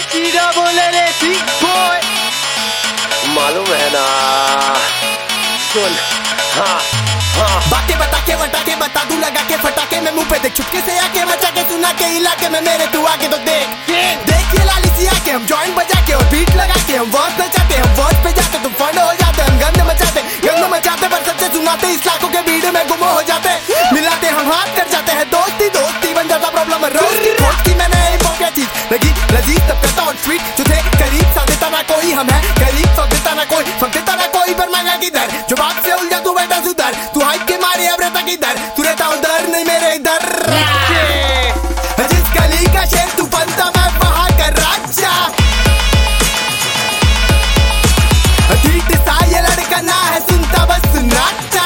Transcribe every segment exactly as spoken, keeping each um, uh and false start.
कीड़ा बोले रे सी बॉय, मालूम है ना। सुन हाँ हाँ, बातें बता के बता के बता दूं लगा के फटाके में मुंह पे देख चुपके से आके मचा के सुना के इलाके में मेरे तू आके तो देख देख ये लाली सी आके हम जॉइंट बजा के और बीट लगा के हम वर्स नचाते हम वर्स पे जाते तुम फंड हो जाते हम गंद मचाते गंद मचाते पर सच्चे सुनाते इस लाखों के भीड़ में गुम हो जाते मिलाते हम हाथ कर जाते हैं दोस्ती दोस्ती बन जाता प्रॉब्लम है रोज की खोज की मैंने क्या चीज लगी लजीज तब करता और स्वीट जो थे करीब सब देता ना कोई हम है करीब सब देता ना कोई सब देता ना कोई पर मांगा किधर जो बात से उलझा तू बैठा सुधर तू हाइप के मारे अब रहता किधर तू रहता उधर नहीं मेरे इधर जिस गली का शेर तू बनता मैं वहां का राजा ठीक सा ये लड़का ना है सुनता बस सुनाता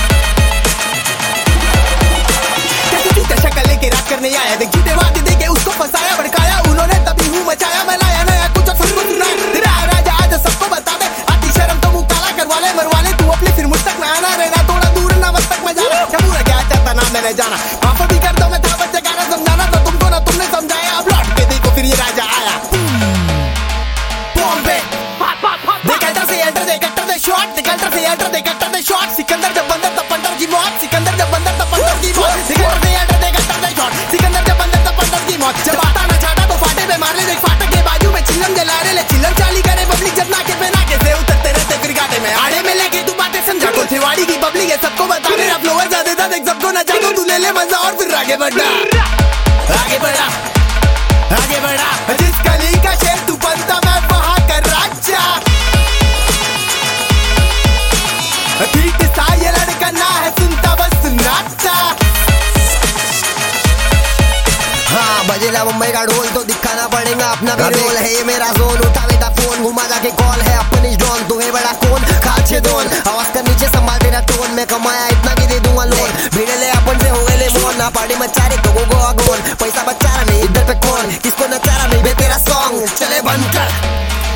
शक्ल लेके रात करने आया देख झूठे वादे देके उसको फंसाया भड़काया उन्होंने तभी हूँ मचाया मैं लाया नया कुछ और सबको सुना तेरा राजा आज सबको बता दे आती शर्म तो मुंह काला करवा ले मरवा ले तू अपनी फिर मुझ तक ना आना रहना थोड़ा दूर ना मत तक मजा क्या पूरा क्या चाहता ना मैंने जाना माफ भी कर दो मैं था बच्चे गाना समझाना तो तुमको ना तुमने समझाया अब लौट के देखो फिर ये राजा आया बॉम्बे देख अल्टर से एंटर दे कट्टर दे शॉट देख अल्टर से एंटर दे कट्टर दे शॉट सिकंदर जब बंदर तब पंडर की मौत सिकंदर जब बंदर तब पंडर की मौत सिकंदर से एंटर दे कट्टर दे शॉट सिकंदर जब बंदर तब पंडर की मौत जब आता ना चाटा तो फाटे पे मार ले देख फाटक के बाजू में चिल्लम जला रहे ले चिल्लम चाली करे पब्लिक जब नाके पे नाके से उतरते रहते फिर गाटे में आड़े में लेके तू बातें समझा को थिवाड़ी की पब्लिक है सबको बता मेरा फ्लोवर ज्यादा था देख सबको ना जागो तू ले ले मजा और फिर आगे बढ़ा आगे बढ़ा आगे बढ़ा जिस गली का शेर तू बनता मैं वहां का राजा ठीक सा ये लड़का ना है सुनता बस सुनाता हाँ बजेला मुंबई का ढोल तो दिखाना पड़ेगा अपना भी रोल है ये मेरा जोन उठा बेटा फोन घुमा जाके कॉल है अपनी ड्रोन तू है बड़ा कौन खाचे दोन आवाज कर नीचे संभाल तेरा टोन में कमाया इतना कि दे दूंगा लोन भीड़े ले अपन से हो गए ले मोन ना पार्टी मचा रहे तो गो अगोन पैसा बचा रहा नहीं इधर पे कौन किसको नचा रहा नहीं बे तेरा सॉन्ग चले बंद कर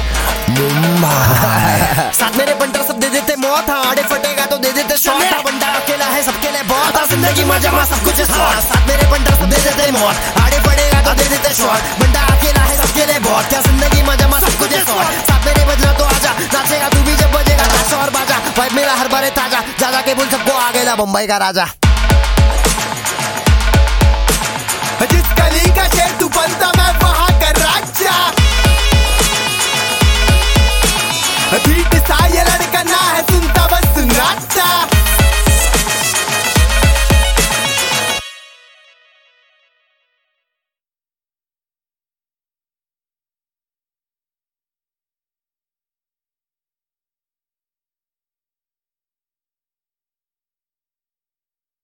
साथ मेरे बंटर सब दे देते मौत हाँ आड़े फटेगा तो दे देते शॉट हाँ बंदा अकेला है सबके लिए बहुत हाँ जिंदगी मजा मा सब कुछ साथ मेरे बंटर सब दे देते मौत आड़े पड़ेगा तो दे देते शॉट बंदा अकेला है सबके लिए बहुत क्या जिंदगी मजा मा सब कुछ साथ मेरे बजना तो आजा नाचेगा तू भी जब बजेगा नाच और बाजा भाई मेरा हर बारे ताजा जा जा के बोल सबको आ गया बम्बई का राजा।